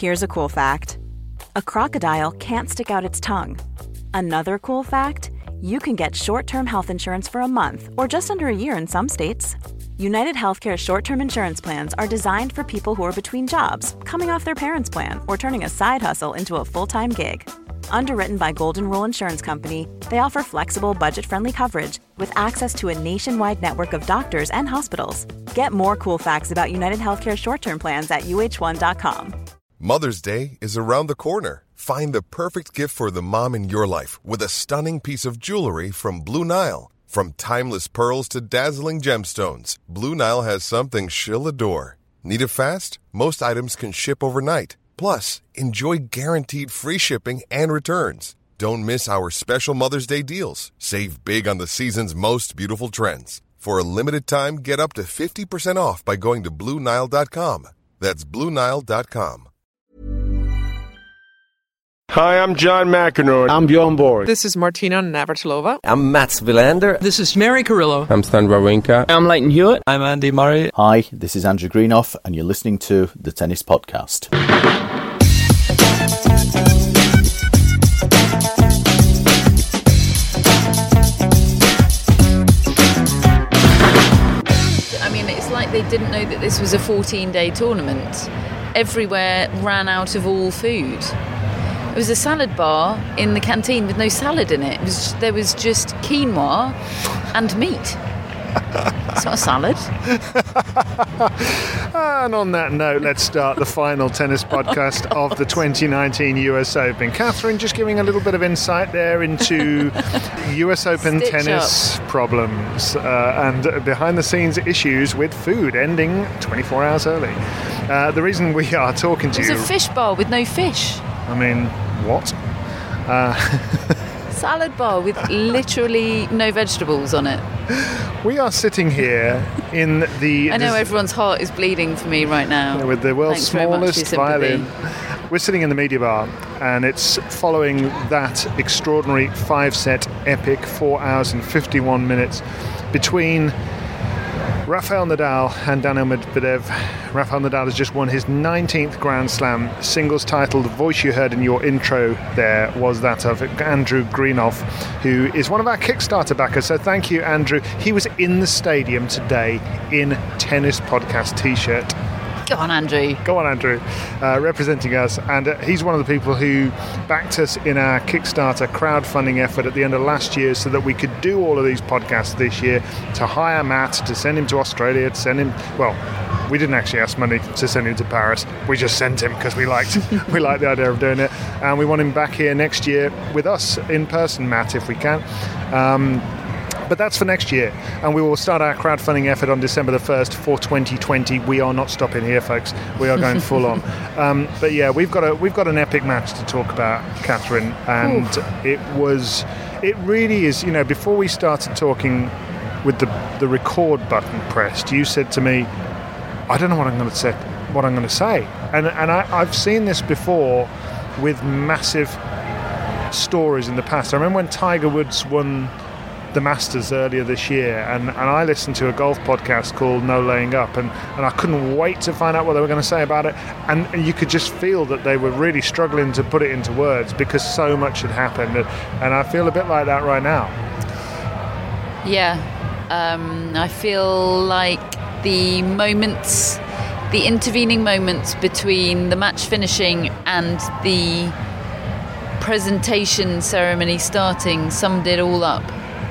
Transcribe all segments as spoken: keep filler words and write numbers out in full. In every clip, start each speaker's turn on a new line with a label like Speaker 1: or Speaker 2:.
Speaker 1: Here's a cool fact. A crocodile can't stick out its tongue. Another cool fact, you can get short-term health insurance for a month or just under a year in some states. United Healthcare short-term insurance plans are designed for people who are between jobs, coming off their parents' plan, or turning a side hustle into a full-time gig. Underwritten by Golden Rule Insurance Company, they offer flexible, budget-friendly coverage with access to a nationwide network of doctors and hospitals. Get more cool facts about United Healthcare short-term plans at U H one dot com.
Speaker 2: Mother's Day is around the corner. Find the perfect gift for the mom in your life with a stunning piece of jewelry from Blue Nile. From timeless pearls to dazzling gemstones, Blue Nile has something she'll adore. Need it fast? Most items can ship overnight. Plus, enjoy guaranteed free shipping and returns. Don't miss our special Mother's Day deals. Save big on the season's most beautiful trends. For a limited time, get up to fifty percent off by going to Blue Nile dot com. That's Blue Nile dot com.
Speaker 3: Hi, I'm John McEnroe.
Speaker 4: I'm Bjorn Borg.
Speaker 5: This is Martina Navratilova.
Speaker 6: I'm Mats Wilander.
Speaker 7: This is Mary Carrillo.
Speaker 8: I'm Stan Wawrinka.
Speaker 9: I'm Leighton Hewitt.
Speaker 10: I'm Andy Murray.
Speaker 11: Hi, this is Andrew Greenough, and you're listening to The Tennis Podcast.
Speaker 12: I mean, it's like they didn't know that this was a fourteen-day tournament. Everywhere ran out of all food. It was a salad bar in the canteen with no salad in it. It was, there was just quinoa and meat. It's not a salad.
Speaker 3: And on that note, let's start the final tennis podcast of the twenty nineteen U S Open. Catherine, just giving a little bit of insight there into U S Open
Speaker 12: Stitch
Speaker 3: tennis
Speaker 12: up.
Speaker 3: problems uh, and behind-the-scenes issues with food ending twenty-four hours early. Uh, the reason we are talking to
Speaker 12: it was
Speaker 3: you...
Speaker 12: a fish bar with no fish.
Speaker 3: I mean, what? Uh,
Speaker 12: Salad bar with literally no vegetables on it.
Speaker 3: We are sitting here in the...
Speaker 12: I know
Speaker 3: this,
Speaker 12: everyone's heart is bleeding for me right now.
Speaker 3: With the world's
Speaker 12: Thanks
Speaker 3: smallest violin. We're sitting in the media bar, and it's following that extraordinary five-set epic, four hours and fifty-one minutes between Rafael Nadal and Daniil Medvedev. Rafael Nadal has just won his nineteenth Grand Slam singles title. The voice you heard in your intro there was that of Andrew Greenough, who is one of our Kickstarter backers. So thank you, Andrew. He was in the stadium today in Tennis Podcast t-shirt.
Speaker 12: Go on, Andrew.
Speaker 3: Go on, Andrew. Uh, representing us. And uh, he's one of the people who backed us in our Kickstarter crowdfunding effort at the end of last year so that we could do all of these podcasts this year, to hire Matt, to send him to Australia, to send him... Well, we didn't actually ask money to send him to Paris. We just sent him because we liked we liked the idea of doing it. And we want him back here next year with us in person, Matt, if we can. Um... But that's for next year, and we will start our crowdfunding effort on December the first for twenty twenty. We are not stopping here, folks. We are going full on. Um, but yeah, we've got a we've got an epic match to talk about, Catherine, and Ooh. it was, it really is. You know, before we started talking, with the the record button pressed, you said to me, "I don't know what I'm going to say. What I'm going to say," and and I, I've seen this before with massive stories in the past. I remember when Tiger Woods won the Masters earlier this year, and, and I listened to a golf podcast called No Laying Up, and, and I couldn't wait to find out what they were going to say about it, and, and you could just feel that they were really struggling to put it into words because so much had happened, and, and I feel a bit like that right now.
Speaker 12: Yeah, um, I feel like the moments, the intervening moments between the match finishing and the presentation ceremony starting summed it all up.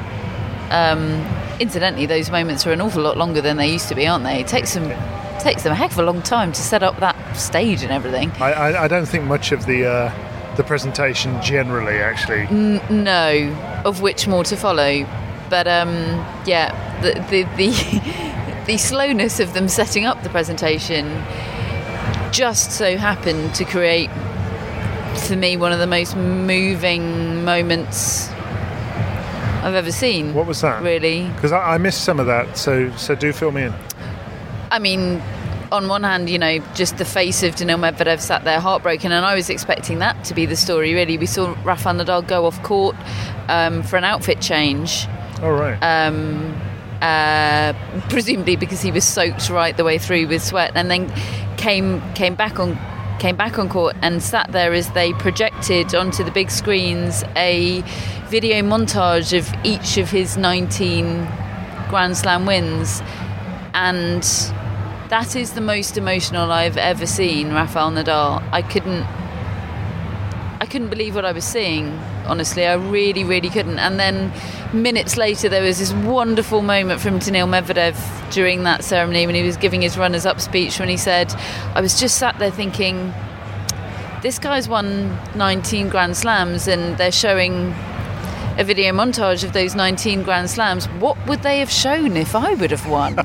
Speaker 12: Um, incidentally, those moments are an awful lot longer than they used to be, aren't they? It takes them, takes them a heck of a long time to set up that stage and everything.
Speaker 3: I, I, I don't think much of the uh, the presentation generally, actually.
Speaker 12: N- no, of which more to follow. But um, yeah, the the the, the slowness of them setting up the presentation just so happened to create, for me, one of the most moving moments I've ever seen.
Speaker 3: What was that?
Speaker 12: Really?
Speaker 3: Because I, I missed some of that, so so do fill me in.
Speaker 12: I mean, on one hand, you know, just the face of Daniil Medvedev sat there heartbroken, and I was expecting that to be the story, really. We saw Rafael Nadal go off court um, for an outfit change.
Speaker 3: Oh, right.
Speaker 12: Um, uh, presumably because he was soaked right the way through with sweat, and then came came back on came back on court and sat there as they projected onto the big screens a video montage of each of his nineteen Grand Slam wins. And that is the most emotional I've ever seen Rafael Nadal. I couldn't I couldn't believe what I was seeing, honestly. I really, really couldn't. And then minutes later, there was this wonderful moment from Daniil Medvedev during that ceremony when he was giving his runners-up speech, when he said, I was just sat there thinking, this guy's won nineteen Grand Slams and they're showing a video montage of those nineteen Grand Slams. What would they have shown if I would have won?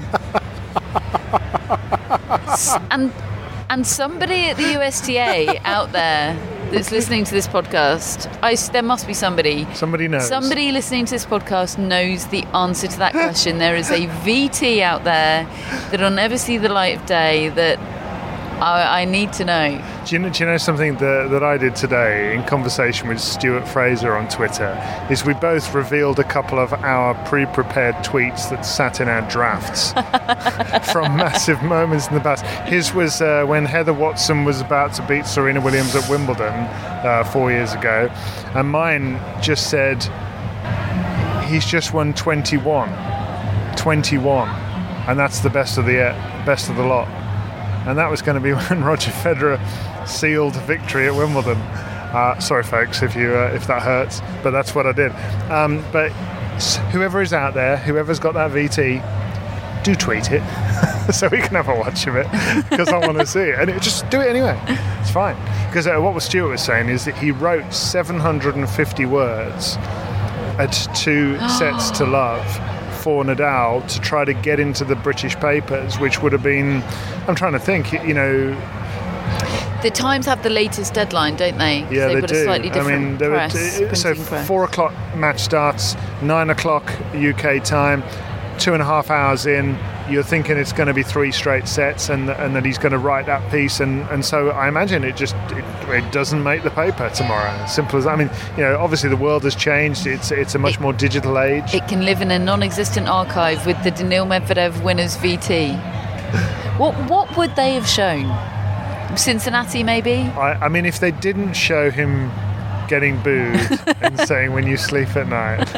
Speaker 12: and and somebody at the U S T A out there that's listening to this podcast, I, there must be somebody.
Speaker 3: Somebody knows.
Speaker 12: Somebody listening to this podcast knows the answer to that question. There is a V T out there that'll never see the light of day that I, I need to know.
Speaker 3: Do you know, do you know something that, that I did today in conversation with Stuart Fraser on Twitter is we both revealed a couple of our pre-prepared tweets that sat in our drafts from massive moments in the past. His was uh, when Heather Watson was about to beat Serena Williams at Wimbledon uh, four years ago, and mine just said, he's just won twenty-one. twenty-one. And that's the best of the uh, best of the lot. And that was going to be when Roger Federer sealed victory at Wimbledon. Uh, sorry, folks, if you uh, if that hurts, but that's what I did. Um, but whoever is out there, whoever's got that V T, do tweet it so we can have a watch of it, because I want to see it. And it, just do it anyway. It's fine. Because uh, what Stuart was saying is that he wrote seven hundred fifty words at two sets to love for Nadal to try to get into the British papers, which would have been, I'm trying to think, you know...
Speaker 12: The Times have the latest deadline, don't they?
Speaker 3: Yeah,
Speaker 12: they've
Speaker 3: they
Speaker 12: got
Speaker 3: do.
Speaker 12: A slightly different
Speaker 3: I mean,
Speaker 12: press,
Speaker 3: were, so
Speaker 12: press.
Speaker 3: four o'clock match starts, nine o'clock U K time, two and a half hours in, you're thinking it's going to be three straight sets, and and that he's going to write that piece, and, and so I imagine it just it, it doesn't make the paper tomorrow. Simple as I mean, you know, obviously the world has changed. It's it's a much
Speaker 12: it,
Speaker 3: more digital age.
Speaker 12: It can live in a non-existent archive with the Daniil Medvedev winners V T. What what would they have shown? Cincinnati, maybe?
Speaker 3: I, I mean, if they didn't show him getting booed and saying "when you sleep at night."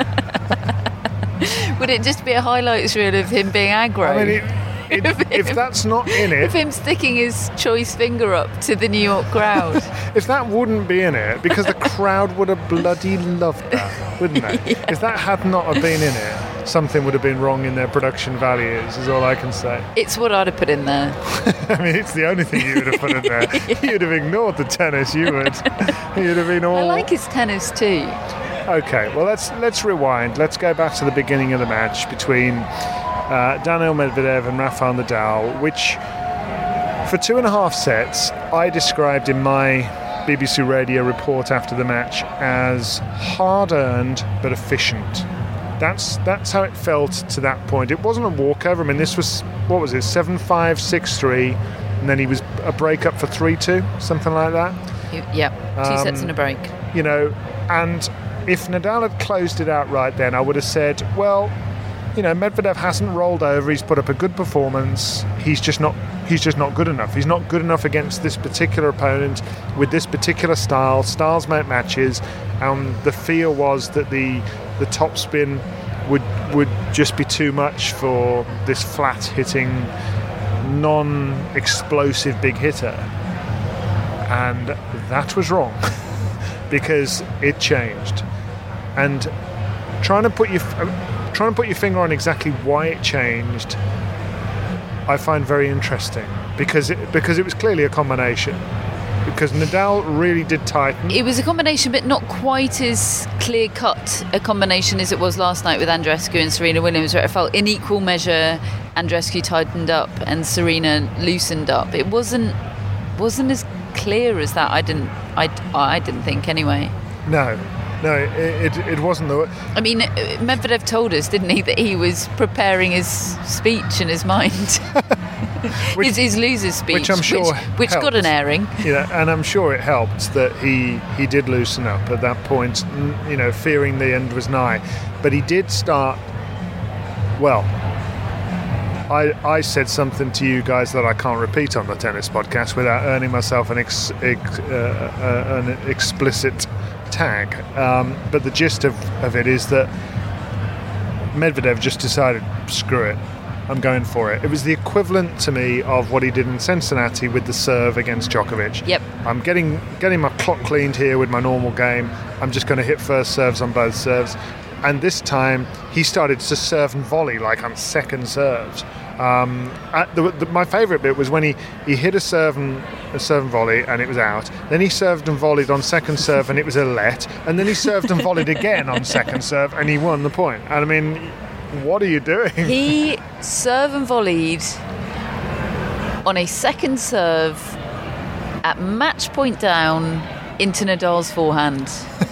Speaker 12: Would it just be a highlights reel of him being aggro?
Speaker 3: I mean, it, it, if, if that's not in it...
Speaker 12: If him sticking his choice finger up to the New York crowd.
Speaker 3: If that wouldn't be in it, because the crowd would have bloody loved that, wouldn't they? Yeah. If that had not have been in it, something would have been wrong in their production values, is all I can say.
Speaker 12: It's what I'd have put in there.
Speaker 3: I mean, it's the only thing you would have put in there. Yeah. You'd have ignored the tennis, you would. You'd have been all...
Speaker 12: I like his tennis too.
Speaker 3: Okay, well, let's let's rewind. Let's go back to the beginning of the match between uh, Daniil Medvedev and Rafael Nadal, which for two and a half sets I described in my B B C Radio report after the match as hard-earned but efficient. That's that's how it felt to that point. It wasn't a walkover. I mean, this was, what was it, seven five, six three, and then he was a break up for three two, something like that.
Speaker 12: Yep, two
Speaker 3: um,
Speaker 12: sets and a break.
Speaker 3: You know, and if Nadal had closed it out right then, I would have said, well, you know, Medvedev hasn't rolled over. He's put up a good performance. He's just not he's just not good enough. He's not good enough against this particular opponent with this particular style. Styles make matches. And the fear was that the the top spin would would just be too much for this flat hitting, non-explosive big hitter. And that was wrong. Because it changed, and trying to put your trying to put your finger on exactly why it changed, I find very interesting. Because it because it was clearly a combination. Because Nadal really did tighten.
Speaker 12: It was a combination, but not quite as clear cut a combination as it was last night with Andreescu and Serena Williams, where it felt in equal measure Andreescu tightened up and Serena loosened up. It wasn't wasn't as clear as that. I didn't I, I didn't think anyway.
Speaker 3: No no it, it, it wasn't the
Speaker 12: I mean, Medvedev told us, didn't he, that he was preparing his speech in his mind. which, his, his loser's speech,
Speaker 3: which I'm sure
Speaker 12: which, which got an airing.
Speaker 3: You know, and I'm sure it helped that he he did loosen up at that point, you know, fearing the end was nigh. But he did start well. I, I said something to you guys that I can't repeat on the tennis podcast without earning myself an, ex, ex, uh, uh, an explicit tag. Um, but the gist of, of it is that Medvedev just decided, screw it, I'm going for it. It was the equivalent to me of what he did in Cincinnati with the serve against Djokovic.
Speaker 12: Yep.
Speaker 3: I'm getting getting my clock cleaned here with my normal game. I'm just going to hit first serves on both serves. And this time he started to serve and volley like on second serves. Um, at the, the, my favourite bit was when he, he hit a serve and a serve and volley and it was out. Then he served and volleyed on second serve and it was a let. And then he served and volleyed again on second serve and he won the point. And I mean, what are you doing?
Speaker 12: He serve and volleyed on a second serve at match point down into Nadal's forehand.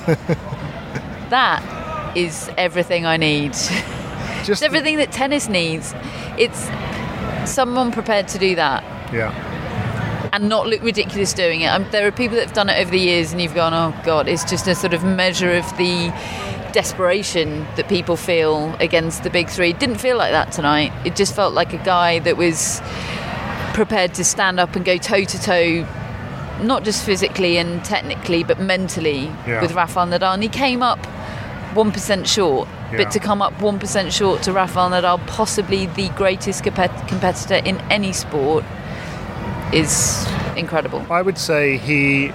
Speaker 12: That is everything I need. Just it's everything that tennis needs. It's someone prepared to do that.
Speaker 3: Yeah.
Speaker 12: And not look ridiculous doing it. Um, there are people that have done it over the years and you've gone, oh God, it's just a sort of measure of the desperation that people feel against the big three. It didn't feel like that tonight. It just felt like a guy that was prepared to stand up and go toe to toe, not just physically and technically, but mentally yeah. with Rafael Nadal. And he came up one percent short, yeah. but to come up one percent short to Rafael Nadal, possibly the greatest compet- competitor in any sport, is incredible.
Speaker 3: I would say he,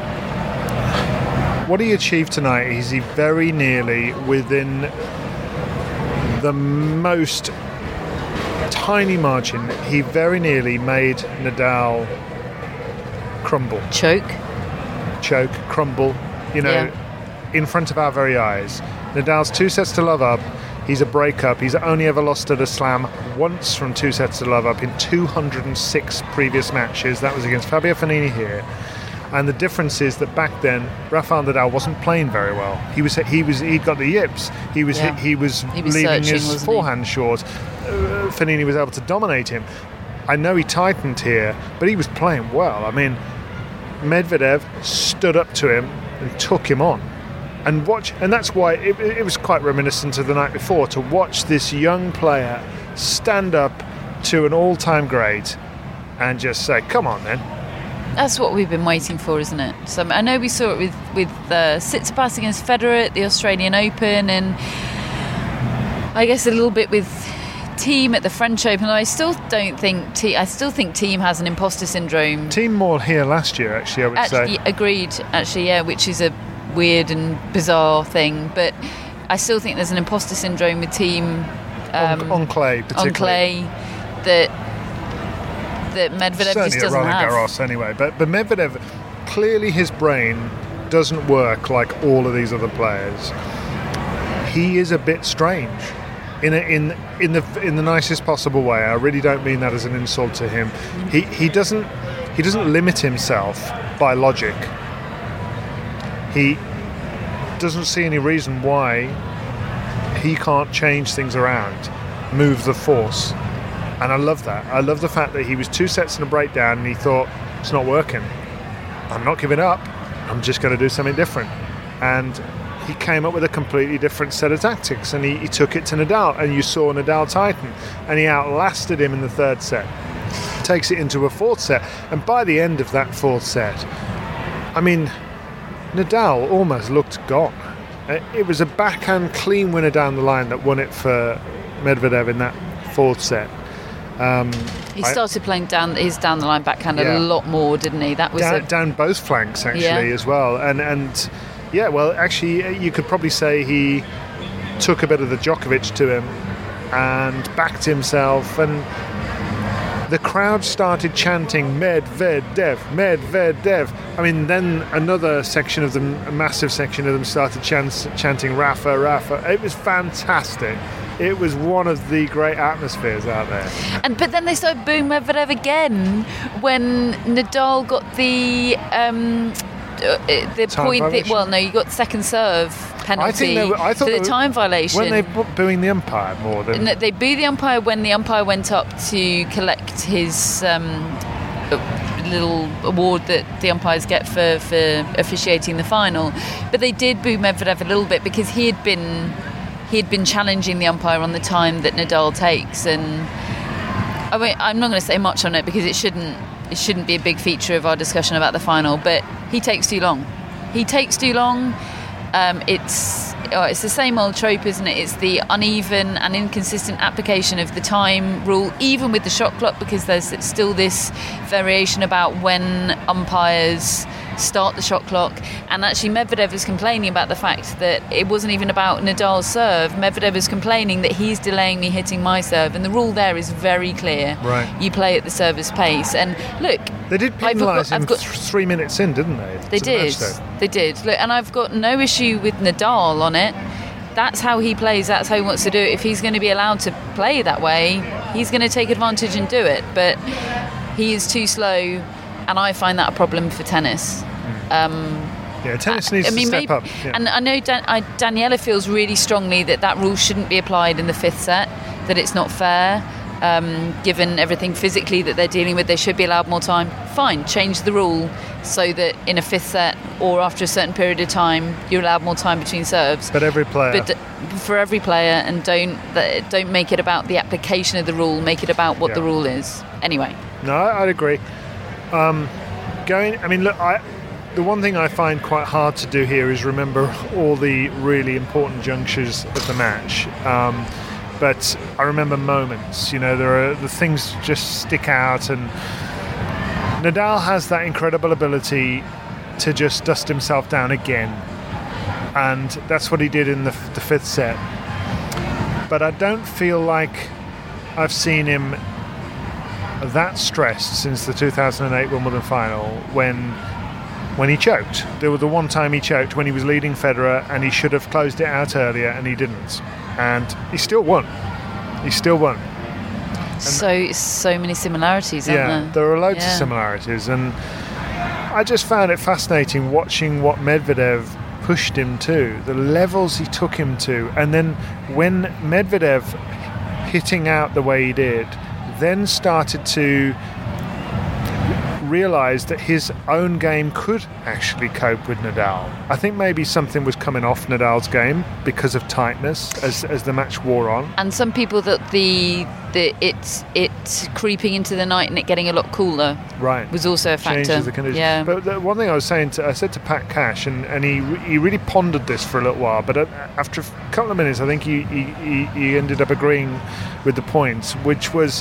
Speaker 3: what he achieved tonight is he very nearly, within the most tiny margin, he very nearly made Nadal crumble.
Speaker 12: Choke.
Speaker 3: Choke, crumble, you know, yeah. in front of our very eyes. Nadal's two sets to love up. He's a break-up. He's only ever lost at a slam once from two sets to love up in two hundred six previous matches. That was against Fabio Fognini here. And the difference is that back then, Rafael Nadal wasn't playing very well. He was he was he'd got the yips. He was yeah. he, he was
Speaker 12: he was
Speaker 3: leaving
Speaker 12: searching,
Speaker 3: his forehand
Speaker 12: he?
Speaker 3: short. Uh, Fognini was able to dominate him. I know he tightened here, but he was playing well. I mean, Medvedev stood up to him and took him on. And watch, and that's why it, it was quite reminiscent of the night before, to watch this young player stand up to an all-time great and just say, "Come on, then."
Speaker 12: That's what we've been waiting for, isn't it? So I know we saw it with with uh, Tsitsipas against Federer at the Australian Open, and I guess a little bit with Thiem at the French Open. I still don't think Thiem, I still think Thiem has an imposter syndrome.
Speaker 3: Thiem more here last year, actually. I would
Speaker 12: actually,
Speaker 3: say.
Speaker 12: Agreed. Actually, yeah, which is a weird and bizarre thing, but I still think there's an imposter syndrome with Thiem um,
Speaker 3: on, on clay, particularly
Speaker 12: on clay that that Medvedev
Speaker 3: certainly
Speaker 12: just doesn't
Speaker 3: at Roland
Speaker 12: have.
Speaker 3: Garros anyway. But but Medvedev, clearly his brain doesn't work like all of these other players. He is a bit strange, in a, in in the in the nicest possible way. I really don't mean that as an insult to him. Mm. He he doesn't he doesn't limit himself by logic. He doesn't see any reason why he can't change things around, move the force. And I love that. I love the fact that he was two sets and a breakdown and he thought, it's not working. I'm not giving up. I'm just going to do something different. And he came up with a completely different set of tactics and he, he took it to Nadal. And you saw Nadal tighten. And he outlasted him in the third set. Takes it into a fourth set. And by the end of that fourth set, I mean, Nadal almost looked gone. It was a backhand clean winner down the line that won it for Medvedev in that fourth set. Um,
Speaker 12: he started I, playing down his down the line backhand yeah. a lot more, didn't he? That was
Speaker 3: down,
Speaker 12: a,
Speaker 3: down both flanks actually
Speaker 12: yeah.
Speaker 3: as well. And and yeah, well, actually, you could probably say he took a bit of the Djokovic to him and backed himself and. The crowd started chanting Medvedev, Medvedev. I mean, then another section of them, a massive section of them, started chant, chanting Rafa, Rafa. It was fantastic. It was one of the great atmospheres out there.
Speaker 12: And but then they started booing Medvedev again when Nadal got the um, the
Speaker 3: time
Speaker 12: point. That,
Speaker 3: violation?
Speaker 12: well, no, you got second serve penalty
Speaker 3: I think they were, I thought
Speaker 12: for the
Speaker 3: were,
Speaker 12: time violation.
Speaker 3: When they were booing the umpire more than...
Speaker 12: No, they booed the umpire when the umpire went up to collect his um, little award that the umpires get for, for officiating the final. But they did boo Medvedev a little bit because he had been he had been challenging the umpire on the time that Nadal takes, and I mean, I'm not going to say much on it because it shouldn't it shouldn't be a big feature of our discussion about the final, but he takes too long. He takes too long. Um, it's oh, it's the same old trope, isn't it? It's the uneven and inconsistent application of the time rule, even with the shot clock, because there's still this variation about when umpires start the shot clock. And actually Medvedev is complaining about the fact that it wasn't even about Nadal's serve. Medvedev is complaining that he's delaying me hitting my serve, and the rule there is very clear.
Speaker 3: Right.
Speaker 12: You play at the server's pace. And look,
Speaker 3: they did penalise him got, th- three minutes in, didn't they?
Speaker 12: They did.
Speaker 3: The
Speaker 12: they did. Look, and I've got no issue with Nadal on it. That's how he plays. That's how he wants to do it. If he's going to be allowed to play that way, he's going to take advantage and do it. But he is too slow. And I find that a problem for tennis. Um,
Speaker 3: yeah, tennis needs I mean, to step
Speaker 12: maybe,
Speaker 3: up. Yeah.
Speaker 12: And I know Dan- I, Daniela feels really strongly that that rule shouldn't be applied in the fifth set, that it's not fair. Um, given everything physically that they're dealing with, they should be allowed more time. Fine, change the rule so that in a fifth set or after a certain period of time, you're allowed more time between serves.
Speaker 3: But every player.
Speaker 12: But for every player, and don't don't make it about the application of the rule. Make it about what
Speaker 3: yeah.
Speaker 12: the rule is. Anyway.
Speaker 3: No, I'd agree. Um, going, I mean, look, I, the one thing I find quite hard to do here is remember all the really important junctures of the match. Um, but I remember moments, you know, there are the things just stick out, and Nadal has that incredible ability to just dust himself down again, and that's what he did in the, the fifth set. But I don't feel like I've seen him that stressed since the two thousand eight Wimbledon final when when he choked. There was the one time he choked when he was leading Federer, and he should have closed it out earlier, and he didn't. And he still won. He still won. And
Speaker 12: so so many similarities, aren't
Speaker 3: yeah,
Speaker 12: there?
Speaker 3: there are loads
Speaker 12: yeah.
Speaker 3: of similarities, and I just found it fascinating watching what Medvedev pushed him to, the levels he took him to, and then when Medvedev, hitting out the way he did, then started to realise that his own game could actually cope with Nadal. I think maybe something was coming off Nadal's game because of tightness as as the match wore on.
Speaker 12: And some people that the the it's it's creeping into the night and it getting a lot cooler.
Speaker 3: Right.
Speaker 12: Was also a factor.
Speaker 3: Changes the conditions.
Speaker 12: Yeah.
Speaker 3: But the one thing I was saying to I said to Pat Cash, and, and he he really pondered this for a little while, but after a couple of minutes I think he he, he ended up agreeing with the points, which was,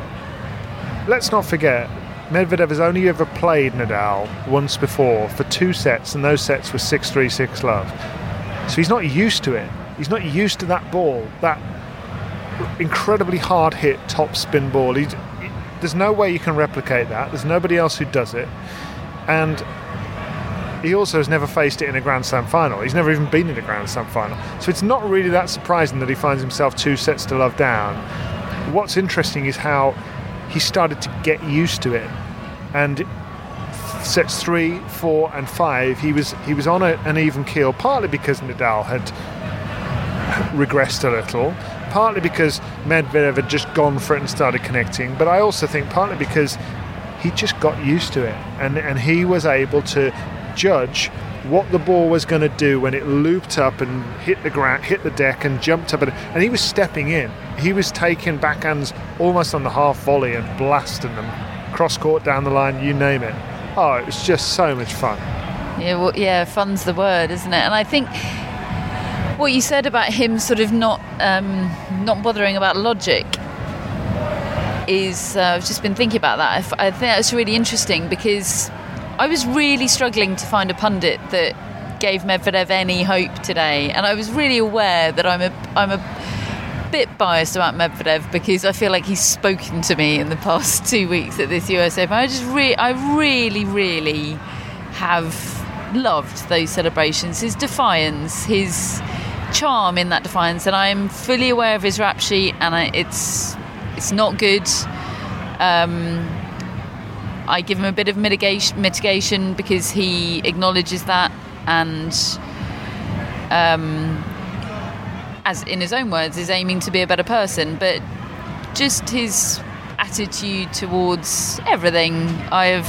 Speaker 3: let's not forget, Medvedev has only ever played Nadal once before for two sets, and those sets were six three, six love. So he's not used to it. He's not used to that ball, that incredibly hard hit top spin ball. He's, he, there's no way you can replicate that. There's nobody else who does it. And he also has never faced it in a Grand Slam final. He's never even been in a Grand Slam final. So it's not really that surprising that he finds himself two sets to love down. What's interesting is how he started to get used to it, and sets three, four, and five, he was he was on a, an even keel. Partly because Nadal had regressed a little, partly because Medvedev had just gone for it and started connecting. But I also think partly because he just got used to it, and and he was able to judge what the ball was going to do when it looped up and hit the ground, hit the deck, and jumped up, and, and he was stepping in. He was taking backhands almost on the half volley and blasting them cross court, down the line, you name it. Oh, it was just so much fun.
Speaker 12: Yeah, well, yeah, fun's the word, isn't it? And I think what you said about him sort of not um, not bothering about logic is, uh, I've just been thinking about that. I, I think that's really interesting, because I was really struggling to find a pundit that gave Medvedev any hope today, and I was really aware that I'm a I'm a bit biased about Medvedev because I feel like he's spoken to me in the past two weeks at this U S Open. I just re- I really really have loved those celebrations, his defiance, his charm in that defiance, and I'm fully aware of his rap sheet, and I, it's it's not good. Um, I give him a bit of mitigation, mitigation because he acknowledges that, and um, as in his own words, is aiming to be a better person. But just his attitude towards everything, I've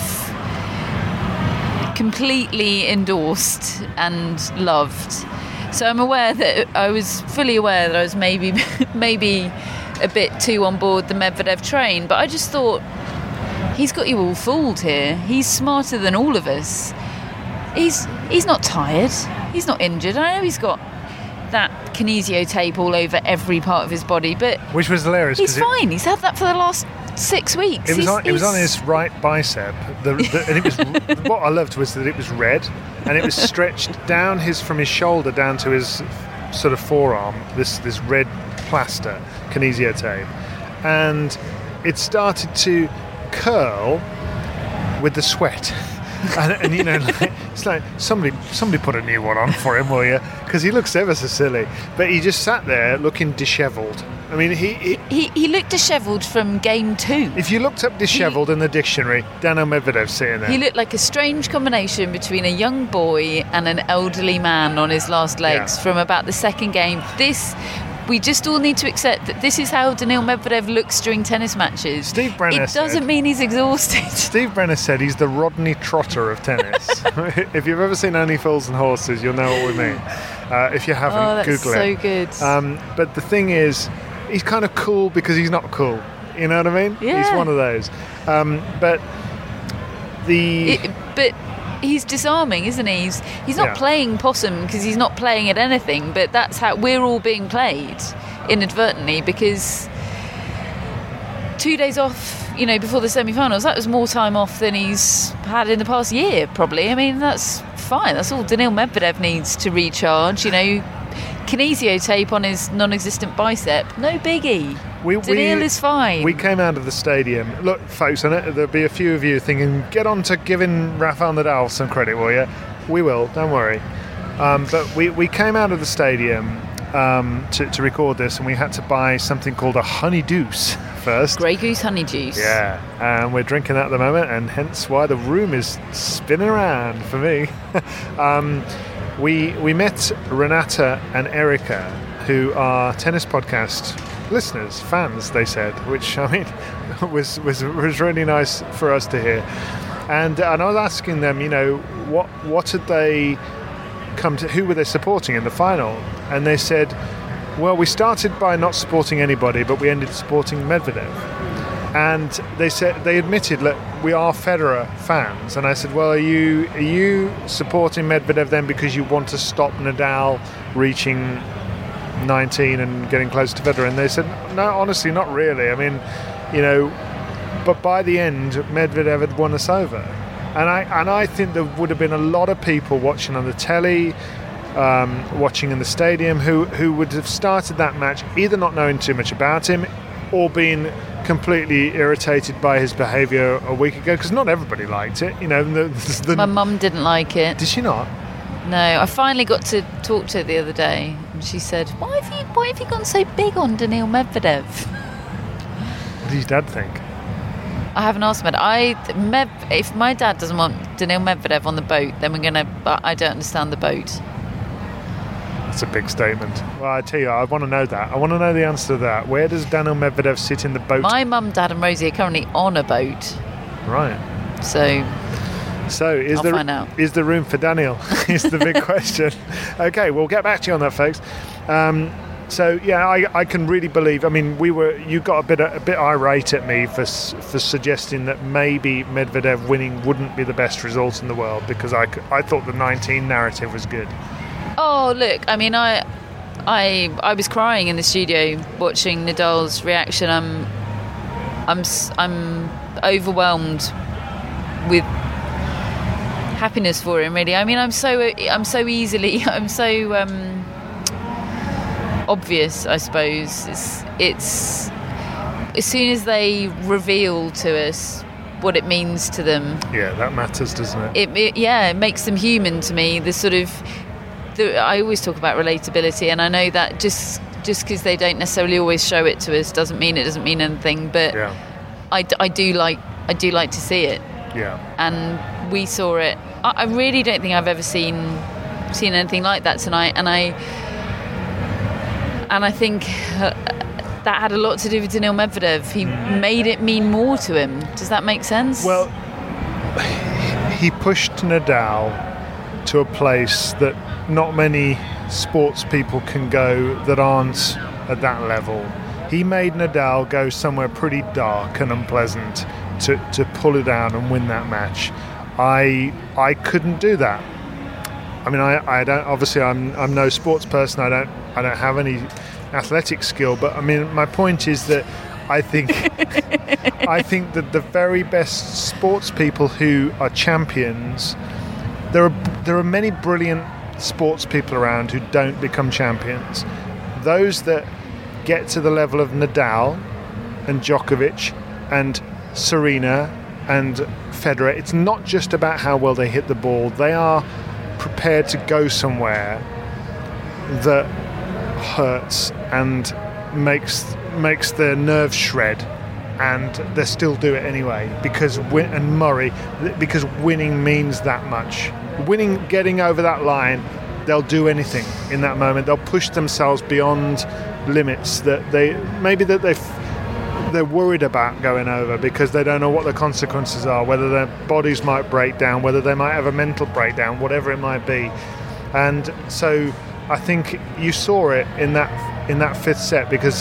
Speaker 12: completely endorsed and loved. So I'm aware that I was fully aware that I was maybe maybe a bit too on board the Medvedev train. But I just thought, he's got you all fooled here. He's smarter than all of us. He's he's not tired. He's not injured. I know he's got that kinesio tape all over every part of his body, but
Speaker 3: which was hilarious.
Speaker 12: He's
Speaker 3: 'cause
Speaker 12: fine.
Speaker 3: It,
Speaker 12: He's had that for the last six weeks.
Speaker 3: It was
Speaker 12: he's,
Speaker 3: on. It was on his right bicep. The, the, and it was what I loved was that it was red, and it was stretched down his from his shoulder down to his sort of forearm. This this red plaster kinesio tape, and it started to curl with the sweat. and, and you know, like, it's like somebody somebody put a new one on for him, will you? Because he looks ever so silly. But he just sat there looking dishevelled. I mean, he, he
Speaker 12: he he looked dishevelled from game two.
Speaker 3: If you looked up dishevelled in the dictionary, Daniil Medvedev sitting there.
Speaker 12: He looked like a strange combination between a young boy and an elderly man on his last legs. Yeah. From about the second game. This. We just all need to accept that this is how Daniil Medvedev looks during tennis matches.
Speaker 3: Steve Brenner
Speaker 12: It doesn't
Speaker 3: said,
Speaker 12: mean he's exhausted.
Speaker 3: Steve Brenner said he's the Rodney Trotter of tennis. If you've ever seen Only Fools and Horses, you'll know what we mean. Uh, if you haven't,
Speaker 12: oh, that's
Speaker 3: Google
Speaker 12: so
Speaker 3: it.
Speaker 12: good.
Speaker 3: Um, but the thing is, he's kind of cool because he's not cool. You know what I mean?
Speaker 12: Yeah.
Speaker 3: He's one of those. Um, but the...
Speaker 12: It, but... He's disarming, isn't he? He's, he's not
Speaker 3: yeah.
Speaker 12: playing possum because he's not playing at anything, but that's how we're all being played inadvertently, because two days off, you know, before the semi-finals, that was more time off than he's had in the past year, probably. I mean, that's fine. That's all Daniil Medvedev needs to recharge, you know. Kinesio tape on his non-existent bicep, no biggie. We, Daniil is fine.
Speaker 3: We came out of the stadium. Look, folks, I know there'll be a few of you thinking, get on to giving Rafael Nadal some credit, will you? We will, don't worry. Um, but we, we came out of the stadium um, to, to record this, and we had to buy something called a honey deuce first.
Speaker 12: Grey Goose honey juice.
Speaker 3: Yeah, and we're drinking that at the moment, and hence why the room is spinning around for me. um, we we met Renata and Erica, who are tennis podcast listeners, fans, they said, which I mean was was was really nice for us to hear. And and I was asking them, you know, what what had they come to, who were they supporting in the final? And they said, well, we started by not supporting anybody, but we ended supporting Medvedev. And they said, they admitted, look, we are Federer fans. And I said, well, are you are you supporting Medvedev then because you want to stop Nadal reaching nineteen and getting close to Federer? And they said, no, honestly, not really. I mean, you know, but by the end, Medvedev had won us over. And I and I think there would have been a lot of people watching on the telly, um, watching in the stadium, who, who would have started that match either not knowing too much about him or being completely irritated by his behaviour a week ago, because not everybody liked it. You know, the, the,
Speaker 12: my mum didn't like it.
Speaker 3: Did she not?
Speaker 12: No, I finally got to talk to her the other day, and she said, "Why have you, why have you gone so big on Daniil Medvedev?"
Speaker 3: What does your dad think?
Speaker 12: I haven't asked him. I, Med, if my dad doesn't want Daniil Medvedev on the boat, then we're gonna. I don't understand the boat.
Speaker 3: That's a big statement. Well, I tell you, I want to know that. I want to know the answer to that. Where does Daniil Medvedev sit in the boat?
Speaker 12: My mum, dad, and Rosie are currently on a boat.
Speaker 3: Right.
Speaker 12: So.
Speaker 3: So is
Speaker 12: I'll
Speaker 3: there
Speaker 12: find out.
Speaker 3: Is there room for Daniil? Is the big question. Okay, we'll get back to you on that, folks. Um, so yeah, I, I can really believe. I mean, we were you got a bit a bit irate at me for for suggesting that maybe Medvedev winning wouldn't be the best result in the world, because I, I thought the nineteen narrative was good.
Speaker 12: Oh look, I mean, I I I was crying in the studio watching Nadal's reaction. I'm I'm I'm overwhelmed with happiness for him, really. I mean, I'm so I'm so easily I'm so um, obvious, I suppose. It's it's as soon as they reveal to us what it means to them.
Speaker 3: Yeah, that matters, doesn't it?
Speaker 12: It, it yeah, it makes them human to me. The sort of the, I always talk about relatability, and I know that just just because they don't necessarily always show it to us doesn't mean it doesn't mean anything. But
Speaker 3: yeah.
Speaker 12: I, I do like I do like to see it.
Speaker 3: Yeah.
Speaker 12: And we saw it. I, I really don't think I've ever seen seen anything like that tonight. And I and I think uh, that had a lot to do with Daniil Medvedev. He made it mean more to him. Does that make sense?
Speaker 3: Well, he pushed Nadal to a place that not many sports people can go that aren't at that level. he made Nadal go somewhere pretty dark and unpleasant to, to pull it down and win that match. I I couldn't do that. I mean, I, I don't. Obviously, I'm I'm no sports person. I don't I don't have any athletic skill. But I mean, my point is that I think I think that the very best sports people who are champions, there are there are many brilliant sports people around who don't become champions. Those that get to the level of Nadal and Djokovic and Serena and Federer, it's not just about how well they hit the ball. They are prepared to go somewhere that hurts and makes makes their nerves shred, and they still do it anyway because win- and Murray because winning means that much. Winning, getting over that line, they'll do anything in that moment. They'll push themselves beyond limits that they maybe that they they're worried about going over because they don't know what the consequences are, whether their bodies might break down, whether they might have a mental breakdown, whatever it might be. And so I think you saw it in that in that fifth set because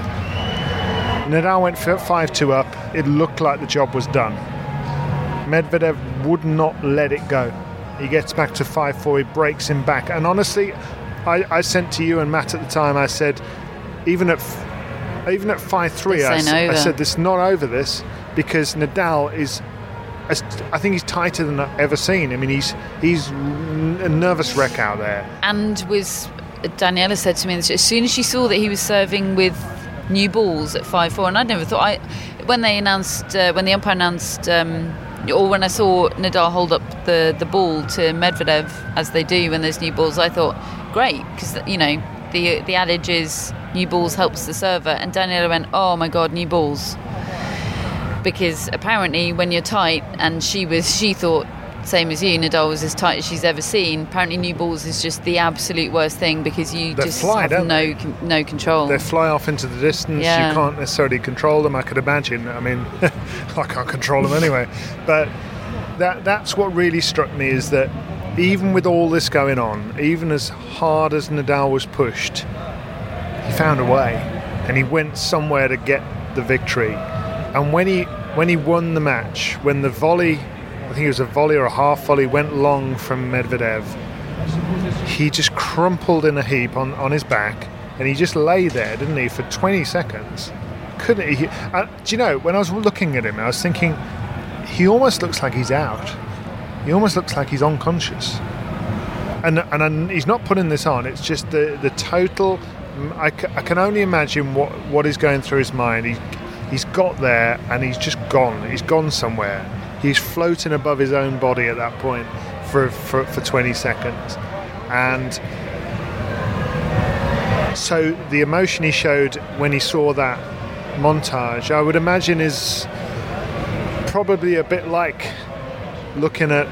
Speaker 3: Nadal went five two up. It looked like the job was done. Medvedev would not let it go. He gets back to five four, he breaks him back. And honestly, I, I sent to you and Matt at the time, I said, even at even at five three, I, I said, this is not over this, because Nadal is, I think he's tighter than I've ever seen. I mean, he's he's a nervous wreck out there.
Speaker 12: And was, Daniela said to me, as soon as she saw that he was serving with new balls at five four, and I'd never thought, I when they announced, uh, when the umpire announced, um, or when I saw Nadal hold up the, the ball to Medvedev, as they do when there's new balls, I thought, great, because, you know, the the adage is new balls helps the server. And Daniela went, oh my God, new balls. Because apparently when you're tight, and she was, she thought, same as you, Nadal was as tight as she's ever seen. Apparently new balls is just the absolute worst thing because you they just fly, have no con- no control.
Speaker 3: They fly off into the distance. Yeah. You can't necessarily control them, I could imagine. I mean, I can't control them anyway. But that that's what really struck me, is that even with all this going on, even as hard as Nadal was pushed, he found a way and he went somewhere to get the victory. And when he when he won the match, when the volley, I think it was a volley or a half volley, went long from Medvedev, he just crumpled in a heap on, on his back, and he just lay there, didn't he, for twenty seconds. Couldn't he? Uh, do you know, when I was looking at him, I was thinking, he almost looks like he's out. He almost looks like he's unconscious. And and, and he's not putting this on, it's just the, the total... I, c- I can only imagine what, what is going through his mind. He, he's got there, and he's just gone. He's gone somewhere. He's floating above his own body at that point for, for, for twenty seconds. And so the emotion he showed when he saw that montage, I would imagine, is probably a bit like looking at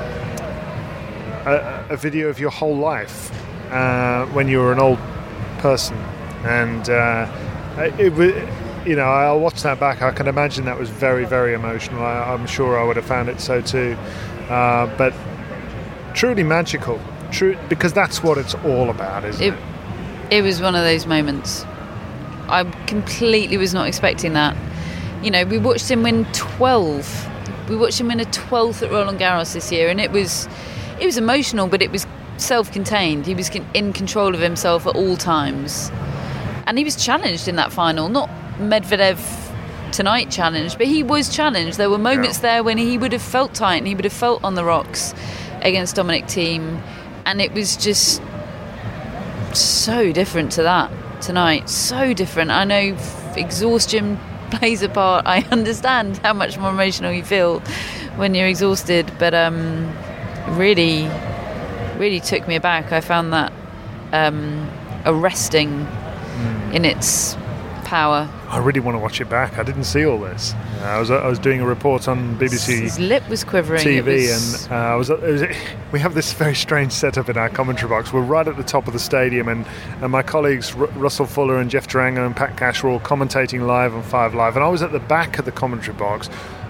Speaker 3: a, a video of your whole life uh, when you were an old person. And uh, it was... You know, I'll watch that back. I can imagine that was very, very emotional. I, I'm sure I would have found it so too. Uh, but truly magical. True, because that's what it's all about, isn't it?
Speaker 12: It, it was one of those moments. I completely was not expecting that. You know, we watched him win twelve. We watched him win a twelfth at Roland Garros this year, and it was, it was emotional, but it was self-contained. He was in control of himself at all times. And he was challenged in that final, not Medvedev tonight challenged, but he was challenged. There were moments yeah. there when he would have felt tight and he would have felt on the rocks against Dominic Thiem, and it was just so different to that tonight. So different. I know exhaustion plays a part. I understand how much more emotional you feel when you're exhausted, but um, really, really took me aback. I found that um, arresting mm. in its power.
Speaker 3: I really want to watch it back. I didn't see all this. Uh, I was I was doing a report on B B C.
Speaker 12: His lip was quivering.
Speaker 3: T V,
Speaker 12: was...
Speaker 3: and uh, I was, it was. We have this very strange setup in our commentary box. We're right at the top of the stadium, and, and my colleagues R- Russell Fuller and Jeff Durango and Pat Cash were all commentating live on Five Live, and I was at the back of the commentary box.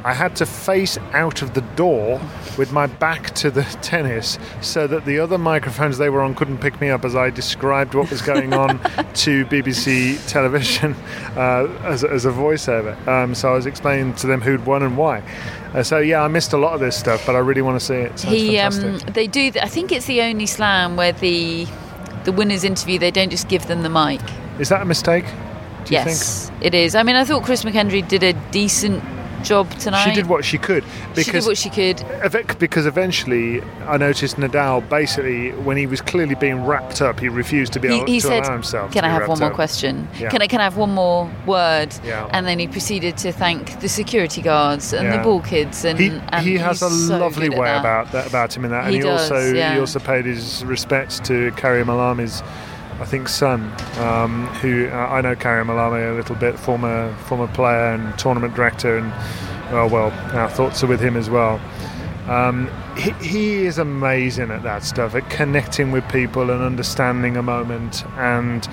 Speaker 3: I had to face out of the door with my back to the tennis so that the other microphones they were on couldn't pick me up as I described what was going on to B B C television uh, as, as a voiceover. Um, so I was explaining to them who'd won and why. Uh, so yeah, I missed a lot of this stuff, but I really want to see it. Sounds
Speaker 12: he,
Speaker 3: fantastic.
Speaker 12: Um, they do. Th- I think it's the only slam where the the winners interview. They don't just give them the mic.
Speaker 3: Is that a mistake? Do you
Speaker 12: yes,
Speaker 3: think?
Speaker 12: it is. I mean, I thought Chris McKendry did a decent job tonight.
Speaker 3: She did what she could. Because,
Speaker 12: she did what she could.
Speaker 3: Because eventually I noticed Nadal, basically, when he was clearly being wrapped up, he refused to be
Speaker 12: he,
Speaker 3: able
Speaker 12: he
Speaker 3: to
Speaker 12: said,
Speaker 3: allow himself
Speaker 12: can
Speaker 3: to
Speaker 12: I
Speaker 3: be
Speaker 12: have one
Speaker 3: wrapped
Speaker 12: more
Speaker 3: up.
Speaker 12: question?
Speaker 3: Yeah.
Speaker 12: Can I can I have one more word?
Speaker 3: Yeah.
Speaker 12: And then he proceeded to thank the security guards and
Speaker 3: Yeah.
Speaker 12: the ball kids. And,
Speaker 3: He,
Speaker 12: and
Speaker 3: he has a
Speaker 12: he's so
Speaker 3: lovely
Speaker 12: good at
Speaker 3: way
Speaker 12: that.
Speaker 3: about that about him in that, and
Speaker 12: He
Speaker 3: he,
Speaker 12: does,
Speaker 3: also
Speaker 12: yeah.
Speaker 3: he also paid his respects to Karim Alami's, I think, son, um, who uh, I know Karim Alami a little bit, former former player and tournament director, and well, well, our thoughts are with him as well. Um, he, he is amazing at that stuff, at connecting with people and understanding a moment. And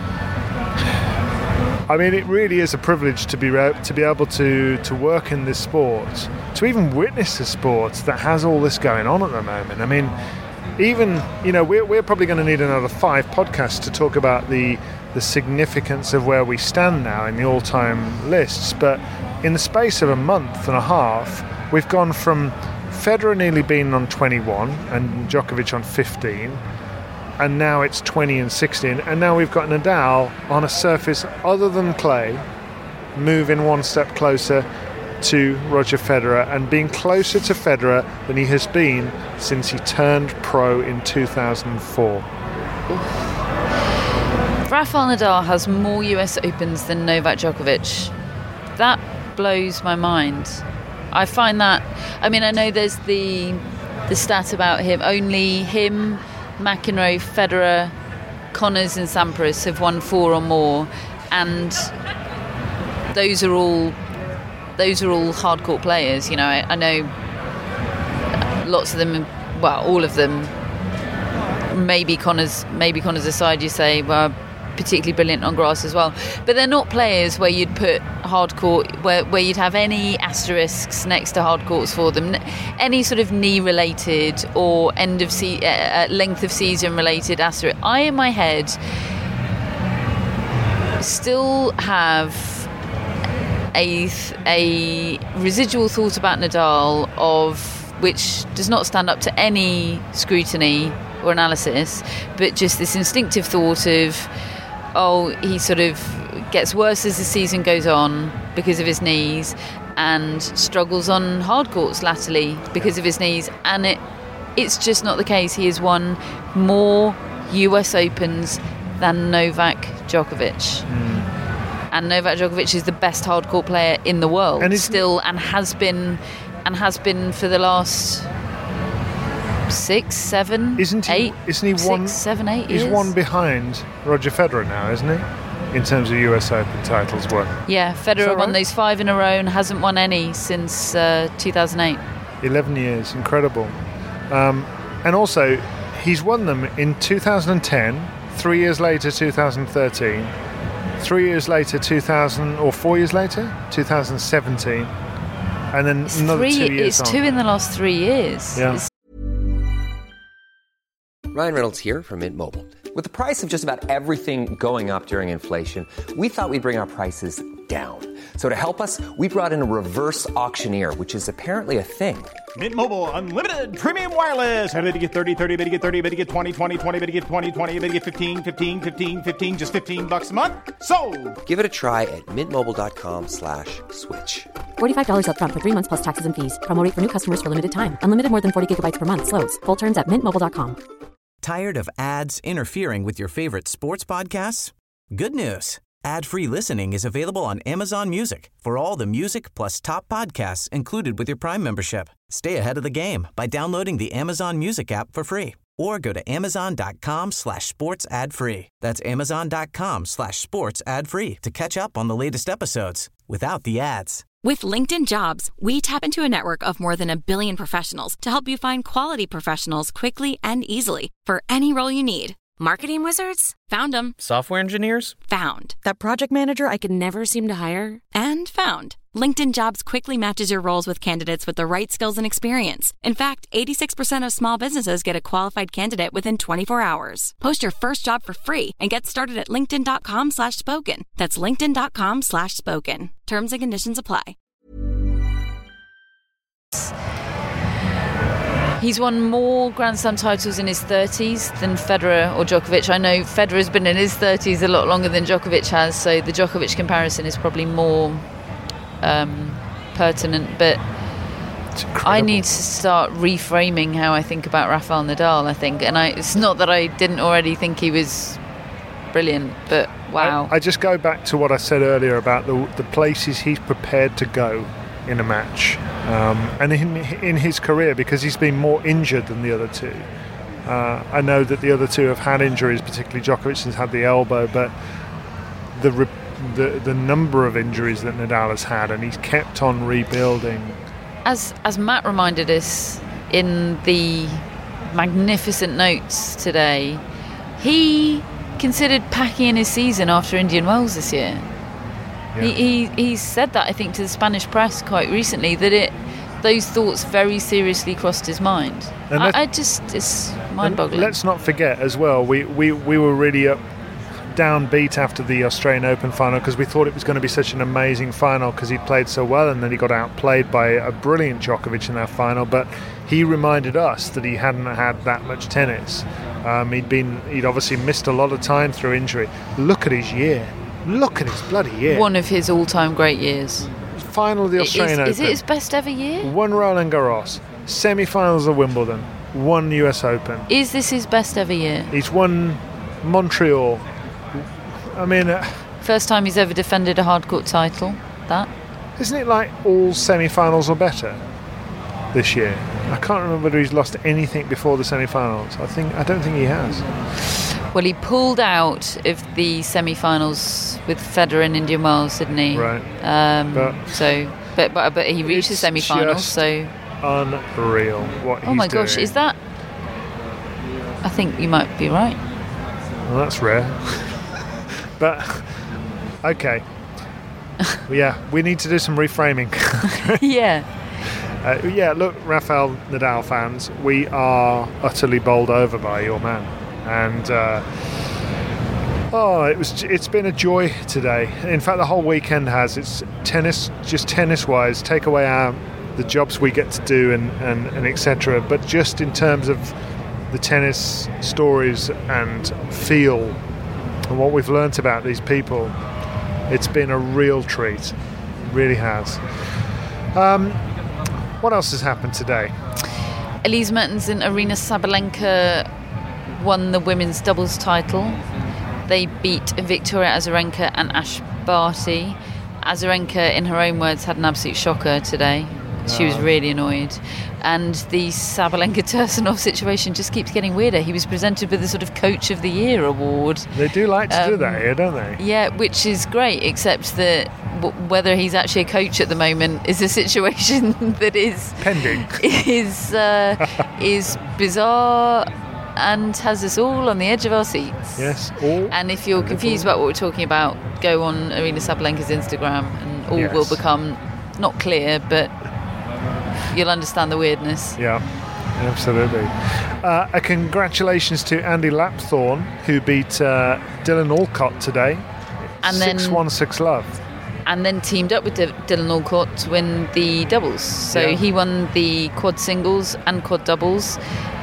Speaker 3: I mean, it really is a privilege to be re- to be able to to work in this sport, to even witness a sport that has all this going on at the moment. I mean, even, you know, we're, we're probably going to need another five podcasts to talk about the the significance of where we stand now in the all-time lists. But in the space of a month and a half, we've gone from Federer nearly being on twenty-one and Djokovic on fifteen, and now it's twenty and sixteen, and now we've got Nadal on a surface other than clay, moving one step closer to Roger Federer and being closer to Federer than he has been since he turned pro in two thousand four.
Speaker 12: Rafael Nadal has more U S Opens than Novak Djokovic. That blows my mind. I find that, I mean, I know there's the the stat about him, only him, McEnroe, Federer, Connors and Sampras have won four or more, and those are all those are all hardcourt players. You know, I, I know lots of them, well, all of them, maybe Connors, maybe Connors aside, you say, well, particularly brilliant on grass as well, but they're not players where you'd put hardcourt, where, where you'd have any asterisks next to hardcourts for them, any sort of knee related or end of se- uh, length of season related asterisk. I in my head still have a a residual thought about Nadal of which does not stand up to any scrutiny or analysis, but just this instinctive thought of, oh, he sort of gets worse as the season goes on because of his knees, and struggles on hard courts latterly because of his knees, and it it's just not the case. He has won more U S Opens than Novak Djokovic. Mm. And Novak Djokovic is the best hard court player in the world, and still, and has been and has been for the last six, seven,
Speaker 3: isn't he,
Speaker 12: eight,
Speaker 3: isn't he
Speaker 12: six,
Speaker 3: one,
Speaker 12: seven, eight
Speaker 3: he's
Speaker 12: years?
Speaker 3: one behind Roger Federer now, isn't he? In terms of U S Open titles won.
Speaker 12: Yeah, Federer
Speaker 3: right?
Speaker 12: won those five in a row and hasn't won any since uh, two thousand eight.
Speaker 3: eleven years, incredible. Um, and also, he's won them in two thousand ten, three years later, two thousand thirteen, three years later, two thousand, or four years later, two thousand seventeen, and then
Speaker 12: It's
Speaker 3: another
Speaker 12: three,
Speaker 3: two years
Speaker 12: It's
Speaker 3: on.
Speaker 12: two in the last three years.
Speaker 3: Yeah.
Speaker 12: It's
Speaker 4: Ryan Reynolds here from Mint Mobile. With the price of just about everything going up during inflation, we thought we'd bring our prices down. So to help us, we brought in a reverse auctioneer, which is apparently a thing.
Speaker 6: Mint Mobile Unlimited Premium Wireless. How to get thirty, thirty, how to get thirty, how to get twenty, twenty, twenty, how to get twenty, twenty, how to get fifteen, fifteen, fifteen, fifteen, just fifteen bucks a month? Sold!
Speaker 4: Give it a try at mintmobile.com slash switch.
Speaker 7: forty-five dollars up front for three months plus taxes and fees. Promo rate for new customers for limited time. Unlimited more than forty gigabytes per month. Slows full terms at mint mobile dot com.
Speaker 8: Tired of ads interfering with your favorite sports podcasts? Good news. Ad-free listening is available on Amazon Music for all the music plus top podcasts included with your Prime membership. Stay ahead of the game by downloading the Amazon Music app for free or go to amazon.com slash sports ad free. That's amazon.com slash sports ad free to catch up on the latest episodes without the ads.
Speaker 9: With LinkedIn Jobs, we tap into a network of more than a billion professionals to help you find quality professionals quickly and easily for any role you need. Marketing wizards? Found them.
Speaker 10: Software engineers?
Speaker 9: Found.
Speaker 7: That project manager I could never seem to hire?
Speaker 9: And found. LinkedIn Jobs quickly matches your roles with candidates with the right skills and experience. In fact, eighty-six percent of small businesses get a qualified candidate within twenty-four hours. Post your first job for free and get started at linkedin.com slash spoken. That's linkedin.com slash spoken. Terms and conditions apply.
Speaker 12: He's won more Grand Slam titles in his thirties than Federer or Djokovic. I know Federer's been in his thirties a lot longer than Djokovic has, so the Djokovic comparison is probably more um, pertinent. But I need to start reframing how I think about Rafael Nadal, I think. And I, it's not that I didn't already think he was brilliant, but wow.
Speaker 3: I, I just go back to what I said earlier about the, the places he's prepared to go in a match, um, and in, in his career, because he's been more injured than the other two. Uh, I know that the other two have had injuries, particularly Djokovic has had the elbow, but the, re- the the number of injuries that Nadal has had, and he's kept on rebuilding.
Speaker 12: As as Matt reminded us in the magnificent notes today, he considered packing in his season after Indian Wells this year. Yeah. He, he he said that, I think, to the Spanish press quite recently, that it those thoughts very seriously crossed his mind. I, I just it's mind-boggling.
Speaker 3: Let's not forget as well, we we, we were really up downbeat after the Australian Open final because we thought it was going to be such an amazing final because he played so well, and then he got outplayed by a brilliant Djokovic in that final. But he reminded us that he hadn't had that much tennis. Um, he'd been he'd obviously missed a lot of time through injury. Look at his year. Look at his bloody year.
Speaker 12: One of his all-time great years.
Speaker 3: Final of the Australian
Speaker 12: is,
Speaker 3: Open.
Speaker 12: Is it his best ever year?
Speaker 3: Won Roland Garros. Semi-finals of Wimbledon. Won U S Open.
Speaker 12: Is this his best ever year?
Speaker 3: He's won Montreal. I mean... Uh,
Speaker 12: First time he's ever defended a hard-court title. That.
Speaker 3: Isn't it like all semi-finals or better this year? I can't remember whether he's lost anything before the semi-finals. I think I don't think he has.
Speaker 12: Well, he pulled out of the semi-finals with Federer and Indian Wells, didn't he?
Speaker 3: Right.
Speaker 12: Um,
Speaker 3: but
Speaker 12: so, but, but but he reached the semi-finals. So
Speaker 3: unreal what he's doing.
Speaker 12: Oh my gosh, is that? I think you might be right.
Speaker 3: Well, that's rare. But okay. Yeah, we need to do some reframing.
Speaker 12: Yeah.
Speaker 3: Uh, yeah, look, Rafael Nadal fans, we are utterly bowled over by your man. And uh, oh, it was it's been a joy today. In fact, the whole weekend has. It's tennis, just tennis-wise. Take away our the jobs we get to do and and, and et cetera. But just in terms of the tennis stories and feel and what we've learnt about these people, it's been a real treat. It really has. Um, what else has happened today?
Speaker 12: Elise Mertens and Aryna Sabalenka won the women's doubles title. They beat Victoria Azarenka and Ash Barty. Azarenka, in her own words, had an absolute shocker today. She was really annoyed. And the Sabalenka-Tursunov situation just keeps getting weirder. He was presented with the sort of Coach of the Year award.
Speaker 3: They do like to um, do that here, don't they?
Speaker 12: Yeah, which is great, except that w- whether he's actually a coach at the moment is a situation that is...
Speaker 3: pending.
Speaker 12: Is, uh, is bizarre and has us all on the edge of our seats.
Speaker 3: Yes, all.
Speaker 12: And if you're confused about what we're talking about, go on Aryna Sabalenka's Instagram and all yes. will become not clear, but you'll understand the weirdness.
Speaker 3: Yeah, absolutely. Uh, a congratulations to Andy Lapthorne, who beat uh, Dylan Alcott today.
Speaker 12: And then
Speaker 3: six one, six love.
Speaker 12: And then teamed up with D- Dylan Alcott to win the doubles. So yeah. he won the quad singles and quad doubles.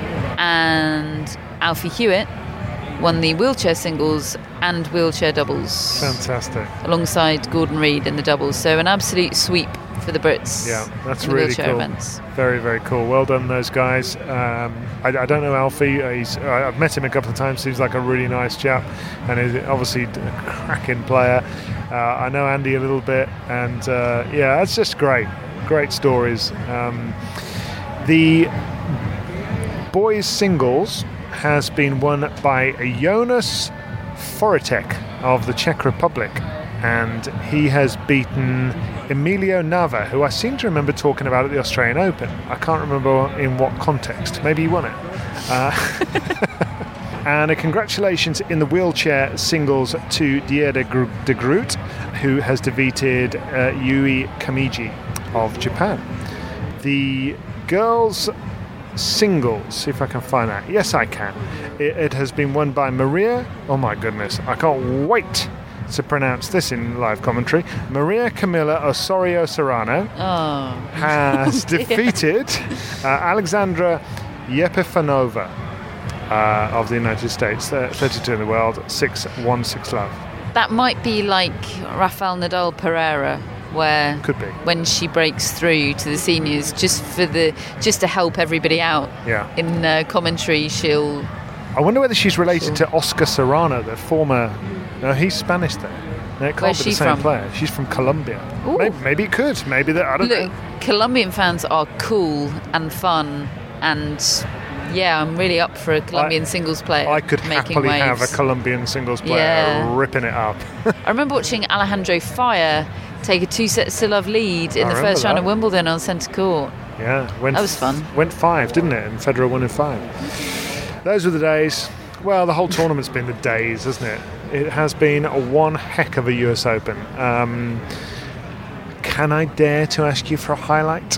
Speaker 12: And Alfie Hewitt won the wheelchair singles and wheelchair doubles.
Speaker 3: Fantastic.
Speaker 12: Alongside Gordon Reid in the doubles. So an absolute sweep for the Brits.
Speaker 3: Yeah, that's really cool.
Speaker 12: Events.
Speaker 3: Very, very cool. Well done, those guys. Um, I, I don't know Alfie. He's, I've met him a couple of times. Seems like a really nice chap, and he's obviously a cracking player. Uh, I know Andy a little bit, and uh, yeah, it's just great. Great stories. Um, the boys singles has been won by Jonas Foritek of the Czech Republic, and he has beaten Emilio Nava, who I seem to remember talking about at the Australian Open. I can't remember in what context. Maybe he won it. Uh, and a congratulations in the wheelchair singles to Dier de, Gro- de Groot, who has defeated uh, Yui Kamiji of Japan. The girls' singles, see if I can find that. Yes, I can. It, it has been won by Maria. Oh my goodness, I can't wait to pronounce this in live commentary. Maria Camila Osorio Serrano
Speaker 12: oh.
Speaker 3: has
Speaker 12: oh,
Speaker 3: defeated uh, Alexandra Yepifanova uh, of the United States, uh, thirty-two in the world, six one six love.
Speaker 12: That might be like Rafael Nadal Pereira, where
Speaker 3: could be
Speaker 12: when she breaks through to the seniors, just for the just to help everybody out.
Speaker 3: Yeah.
Speaker 12: In uh, commentary, she'll.
Speaker 3: I wonder whether she's related she'll... to Oscar Serrano, the former. No, he's Spanish there. No, it can't
Speaker 12: Where's
Speaker 3: be the
Speaker 12: she
Speaker 3: same
Speaker 12: from?
Speaker 3: player. She's from Colombia. Maybe, maybe it could. Maybe that. I don't
Speaker 12: Look,
Speaker 3: know.
Speaker 12: Colombian fans are cool and fun, and yeah, I'm really up for a Colombian
Speaker 3: I,
Speaker 12: singles player.
Speaker 3: I could
Speaker 12: making
Speaker 3: happily
Speaker 12: waves.
Speaker 3: have a Colombian singles player
Speaker 12: yeah.
Speaker 3: ripping it up.
Speaker 12: I remember watching Alejandro Fire take a two sets to love lead in
Speaker 3: I
Speaker 12: the first round
Speaker 3: that.
Speaker 12: of Wimbledon on centre court.
Speaker 3: Yeah, went
Speaker 12: that was fun.
Speaker 3: Went five, didn't it? And Federer won in five. Those were the days. Well, the whole tournament's been the days, hasn't it? It has been a one heck of a U S Open. Um, can I dare to ask you for a highlight?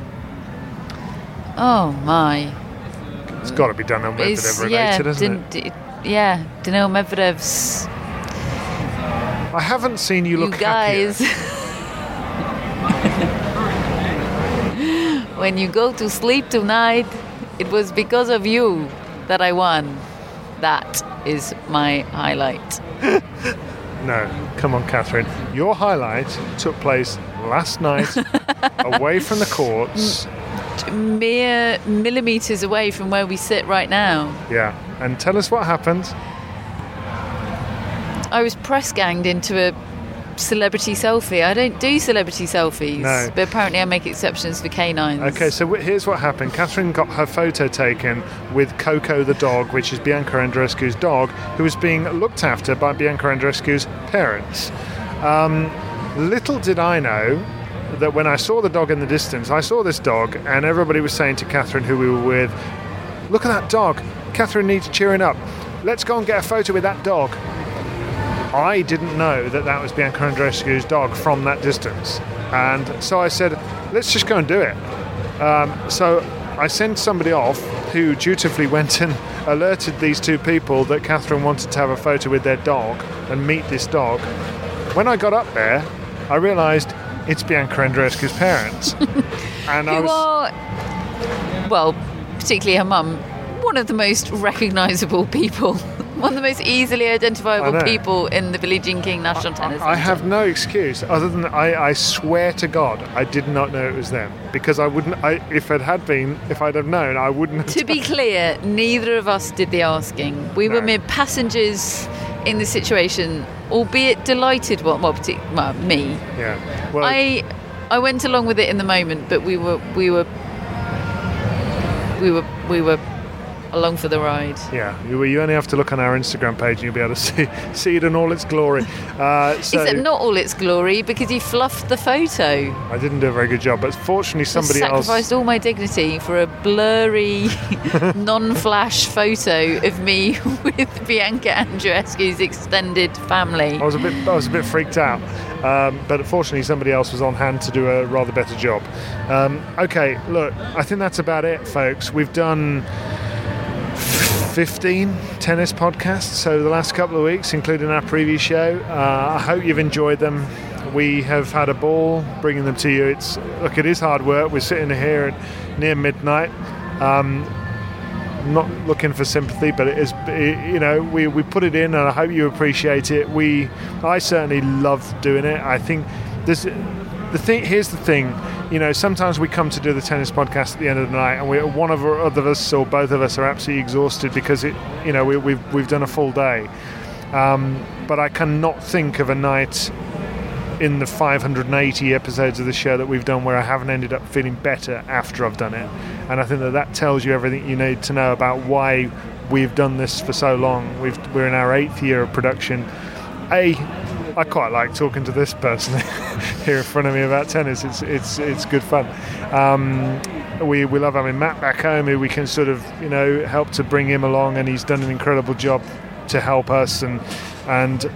Speaker 12: Oh my!
Speaker 3: It's got to be Daniil Medvedev related,
Speaker 12: yeah,
Speaker 3: hasn't
Speaker 12: din-
Speaker 3: it?
Speaker 12: D- yeah, Daniil Medvedev's.
Speaker 3: I haven't seen you look
Speaker 12: you guys. When you go to sleep tonight, it was because of you that I won. That is my highlight.
Speaker 3: No, come on, Catherine. Your highlight took place last night, away from the courts.
Speaker 12: Mere millimetres away from where we sit right now.
Speaker 3: Yeah, and tell us what happened.
Speaker 12: I was press ganged into a celebrity selfie. I don't do celebrity selfies,
Speaker 3: no.
Speaker 12: but apparently I make exceptions for canines.
Speaker 3: Okay, so w- here's what happened. Catherine got her photo taken with Coco the dog, which is Bianca Andreescu's dog, who was being looked after by Bianca Andreescu's parents. Um, little did I know that when I saw the dog in the distance, I saw this dog, and everybody was saying to Catherine, who we were with, look at that dog. Catherine needs cheering up. Let's go and get a photo with that dog. I didn't know that that was Bianca Andreescu's dog from that distance. And so I said, let's just go and do it. Um, so I sent somebody off who dutifully went and alerted these two people that Catherine wanted to have a photo with their dog and meet this dog. When I got up there, I realised it's Bianca Andreescu's parents. And I
Speaker 12: who
Speaker 3: was...
Speaker 12: are, well, particularly her mum, one of the most recognisable people. One of the most easily identifiable people in the Billie Jean King National Tennis Centre.
Speaker 3: I have no excuse other than I, I swear to God I did not know it was them, because I wouldn't. I, if it had been, if I'd have known, I wouldn't. Have
Speaker 12: to be clear, neither of us did the asking. We no. were mere passengers in the situation, albeit delighted. Well, well, partic- well me.
Speaker 3: Yeah. Well,
Speaker 12: I I went along with it in the moment, but we were we were we were we were. along for the ride.
Speaker 3: Yeah, you, you only have to look on our Instagram page and you'll be able to see see it in all its glory. Uh, so
Speaker 12: Is it not all its glory because he fluffed the photo?
Speaker 3: I didn't do a very good job, but fortunately somebody
Speaker 12: I sacrificed
Speaker 3: else...
Speaker 12: sacrificed all my dignity for a blurry, non-flash photo of me with Bianca Andreescu's extended family.
Speaker 3: I was a bit, I was a bit freaked out. Um, but fortunately somebody else was on hand to do a rather better job. Um, okay, look, I think that's about it, folks. We've done fifteen tennis podcasts over the last couple of weeks, including our preview show. Uh, I hope you've enjoyed them. We have had a ball bringing them to you. It's look, it is hard work. We're sitting here at near midnight. Um, not looking for sympathy, but it is, you know, we, we put it in, and I hope you appreciate it. We, I certainly love doing it. I think this, the thing. Here's the thing. You know, sometimes we come to do the tennis podcast at the end of the night, and we, one of, of us or both of us are absolutely exhausted because it, you know, we, we've we've done a full day. Um, but I cannot think of a night in the five hundred eighty episodes of the show that we've done where I haven't ended up feeling better after I've done it. And I think that that tells you everything you need to know about why we've done this for so long. We've, we're in our eighth year of production. A, I quite like talking to this person here in front of me about tennis. It's it's it's good fun. Um, we we love having Matt back home, who we can sort of, you know, help to bring him along, and he's done an incredible job to help us. And and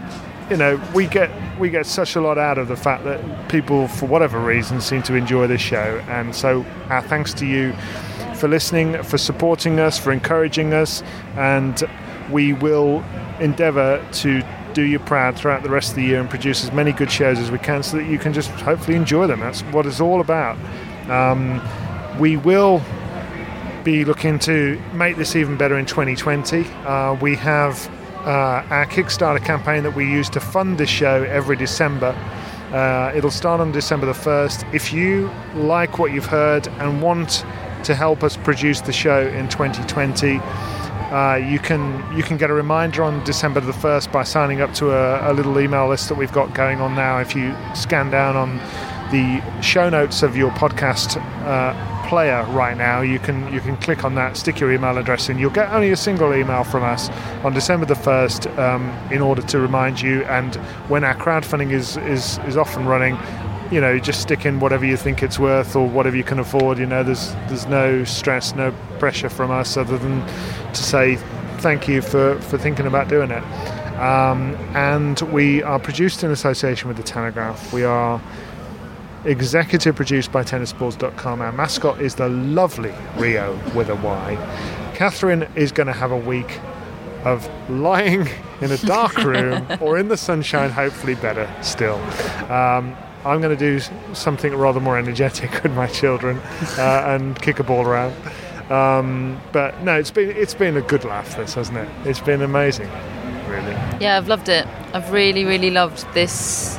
Speaker 3: you know, we get we get such a lot out of the fact that people, for whatever reason, seem to enjoy this show. And so our thanks to you for listening, for supporting us, for encouraging us, and we will endeavour to do you proud throughout the rest of the year and produce as many good shows as we can so that you can just hopefully enjoy them. That's what it's all about. Um, we will be looking to make this even better in twenty twenty. Uh, we have uh, our Kickstarter campaign that we use to fund this show every December. Uh, it'll start on December the first. If you like what you've heard and want to help us produce the show in twenty twenty, uh, you can you can get a reminder on December the first by signing up to a, a little email list that we've got going on now. If you scan down on the show notes of your podcast uh, player right now, you can you can click on that, stick your email address in. You'll get only a single email from us on December the first um, in order to remind you. And when our crowdfunding is, is, is off and running, you know, just stick in whatever you think it's worth or whatever you can afford. You know, there's there's no stress, no pressure from us other than to say thank you for, for thinking about doing it. Um, and we are produced in association with The Telegraph. We are executive produced by tennis balls dot com. Our mascot is the lovely Rio with a Y. Catherine is going to have a week of lying in a dark room or in the sunshine, hopefully better still. Um, I'm going to do something rather more energetic with my children uh, and kick a ball around. Um, but no, it's been it's been a good laugh, this, hasn't it? It's been amazing, really.
Speaker 12: Yeah, I've loved it. I've really, really loved this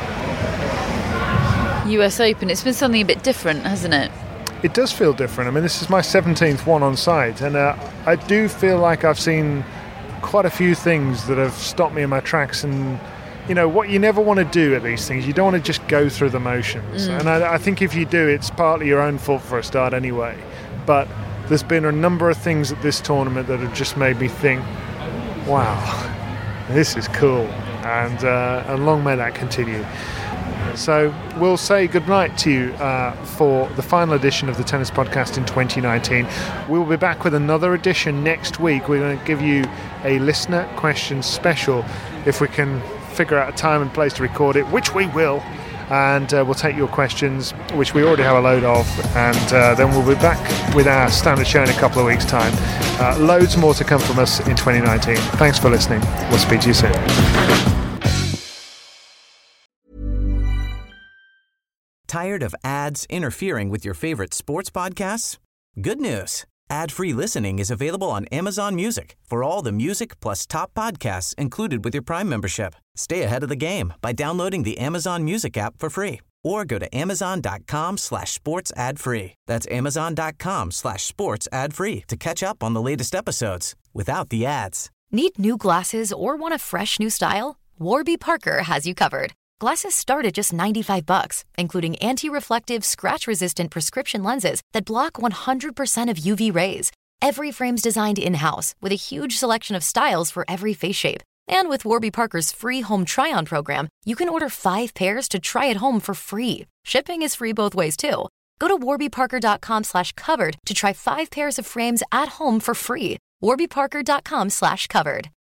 Speaker 12: U S Open. It's been something a bit different, hasn't it?
Speaker 3: It does feel different. I mean, this is my seventeenth one on site, and uh, I do feel like I've seen quite a few things that have stopped me in my tracks. And you know what you never want to do at these things, you don't want to just go through the motions. Mm. And I, I think if you do, it's partly your own fault for a start anyway. But there's been a number of things at this tournament that have just made me think, wow, this is cool, and uh, and long may that continue. So we'll say goodnight to you uh, for the final edition of the Tennis Podcast in twenty nineteen. We'll be back with another edition next week. We're going to give you a listener question special if we can figure out a time and place to record it, which we will. And uh, we'll take your questions, which we already have a load of, and uh, then we'll be back with our standard show in a couple of weeks' time. Uh, loads more to come from us in twenty nineteen. Thanks for listening. We'll speak to you soon.
Speaker 8: Tired of ads interfering with your favorite sports podcasts? Good news. Ad-free listening is available on Amazon Music for all the music plus top podcasts included with your Prime membership. Stay ahead of the game by downloading the Amazon Music app for free or go to amazon.com slash sports ad free. That's amazon.com slash sports ad free to catch up on the latest episodes without the ads.
Speaker 10: Need new glasses or want a fresh new style? Warby Parker has you covered. Glasses start at just ninety-five bucks, including anti-reflective, scratch-resistant prescription lenses that block one hundred percent of U V rays. Every frame's designed in-house with a huge selection of styles for every face shape. And with Warby Parker's free home try-on program, you can order five pairs to try at home for free. Shipping is free both ways, too. Go to warbyparker.com slash covered to try five pairs of frames at home for free. warbyparker.com slash covered.